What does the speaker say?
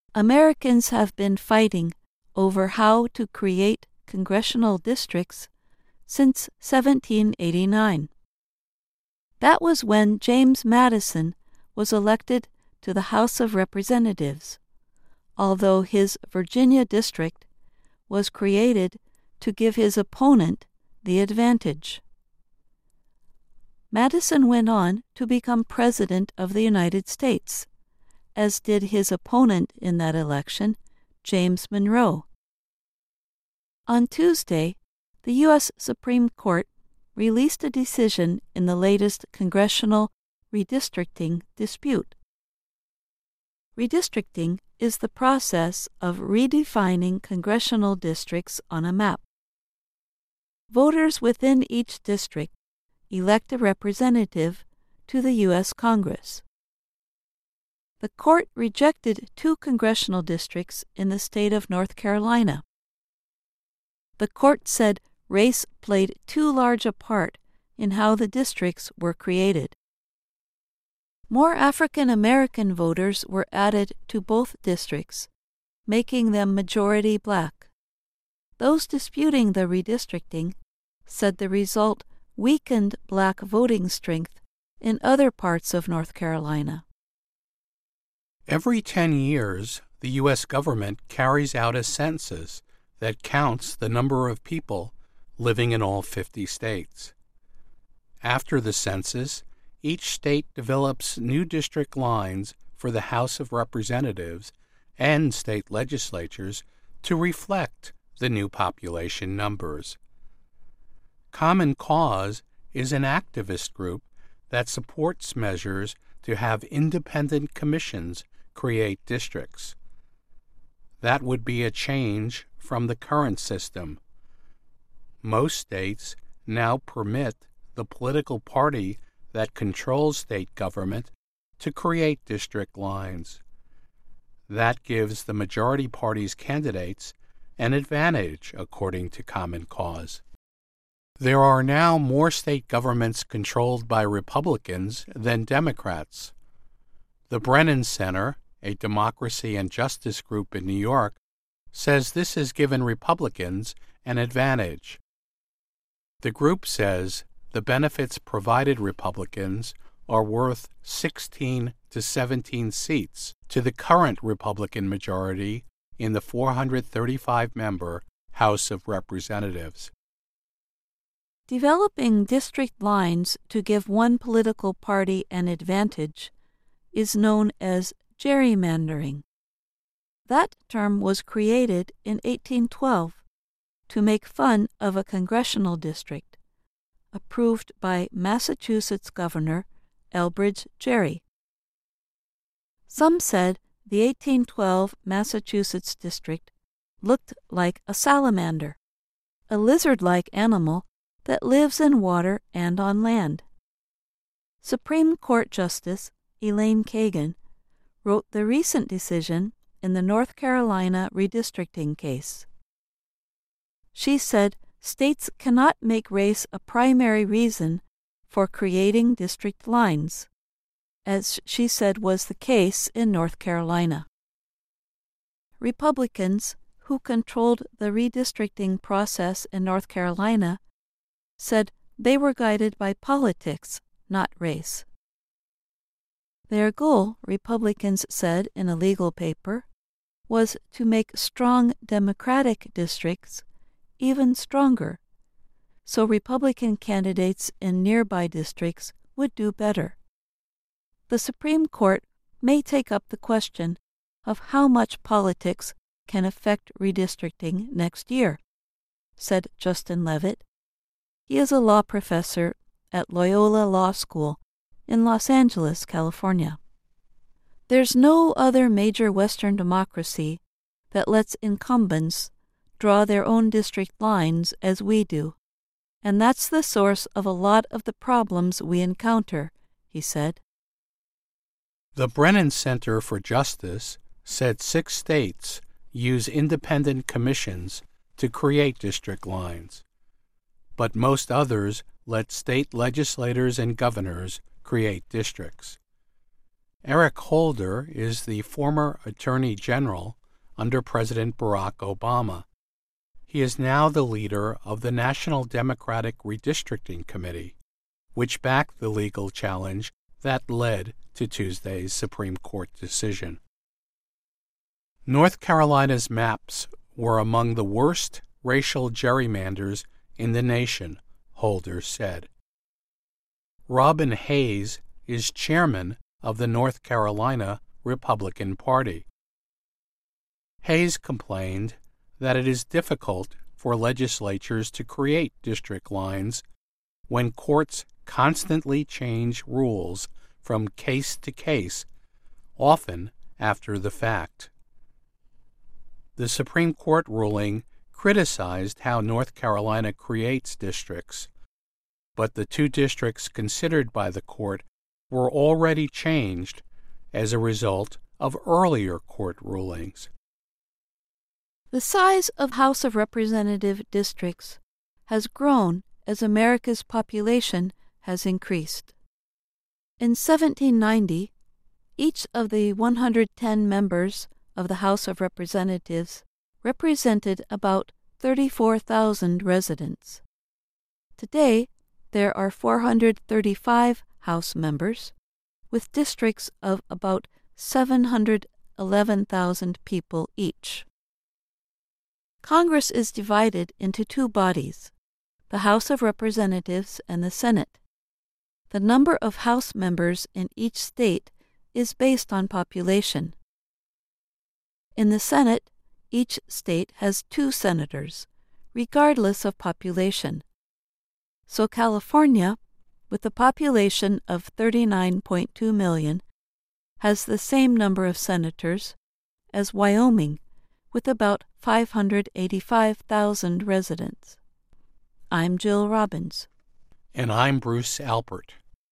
Americans have been fighting over how to create congressional districts since 1789. That was when James Madison was elected to the House of Representatives, although his Virginia district was created to give his opponent the advantage. Madison went on to become President of the United States, as did his opponent in that election, James Monroe. On Tuesday, the U.S. Supreme Court released a decision in the latest congressional redistricting dispute. Redistricting is the process of redefining congressional districts on a map. Voters within each district elect a representative to the U.S. Congress. The court rejected 2 congressional districts in the state of North Carolina. The court said race played too large a part in how the districts were created. More African American voters were added to both districts, making them majority black. Those disputing the redistricting said the result weakened black voting strength in other parts of North Carolina. Every 10 years, the U.S. government carries out a census that counts the number of people living in all 50 states. After the census, each state develops new district lines for the House of Representatives and state legislatures to reflect the new population numbers. Common Cause is an activist group that supports measures to have independent commissions create districts. That would be a change from the current system. Most states now permit the political party that controls state government to create district lines. That gives the majority party's candidates an advantage, according to Common Cause. There are now more state governments controlled by Republicans than Democrats. The Brennan Center, a democracy and justice group in New York, says this has given Republicans an advantage. The group says the benefits provided Republicans are worth 16 to 17 seats to the current Republican majority in the 435-member House of Representatives. Developing district lines to give one political party an advantage is known as gerrymandering. That term was created in 1812 to make fun of a congressional district, approved by Massachusetts Governor Elbridge Gerry. Some said the 1812 Massachusetts district looked like a salamander, a lizard-like animal that lives in water and on land. Supreme Court Justice Elaine Kagan wrote the recent decision in the North Carolina redistricting case. She said states cannot make race a primary reason for creating district lines, as she said was the case in North Carolina. Republicans, who controlled the redistricting process in North Carolina, said they were guided by politics, not race. Their goal, Republicans said in a legal paper, was to make strong Democratic districts even stronger, so Republican candidates in nearby districts would do better. The Supreme Court may take up the question of how much politics can affect redistricting next year, said Justin Levitt. He is a law professor at Loyola Law School in Los Angeles, California. There's no other major Western democracy that lets incumbents draw their own district lines as we do, and that's the source of a lot of the problems we encounter, he said. The Brennan Center for Justice said 6 states use independent commissions to create district lines, but most others let state legislators and governors create districts. Eric Holder is the former Attorney General under President Barack Obama. He is now the leader of the National Democratic Redistricting Committee, which backed the legal challenge that led to Tuesday's Supreme Court decision. North Carolina's maps were among the worst racial gerrymanders in the nation, Holder said. Robin Hayes is chairman of the North Carolina Republican Party. Hayes complained that it is difficult for legislatures to create district lines when courts constantly change rules from case to case, often after the fact. The Supreme Court ruling criticized how North Carolina creates districts, but the two districts considered by the court were already changed as a result of earlier court rulings. The size of House of Representative districts has grown as America's population has increased. In 1790, each of the 110 members of the House of Representatives represented about 34,000 residents. Today, there are 435 House members, with districts of about 711,000 people each. Congress is divided into two bodies, the House of Representatives and the Senate. The number of House members in each state is based on population. In the Senate, each state has 2 senators, regardless of population. So California, with a population of 39.2 million, has the same number of senators as Wyoming, with about 585,000 residents. I'm Jill Robbins. And I'm Bruce Alpert.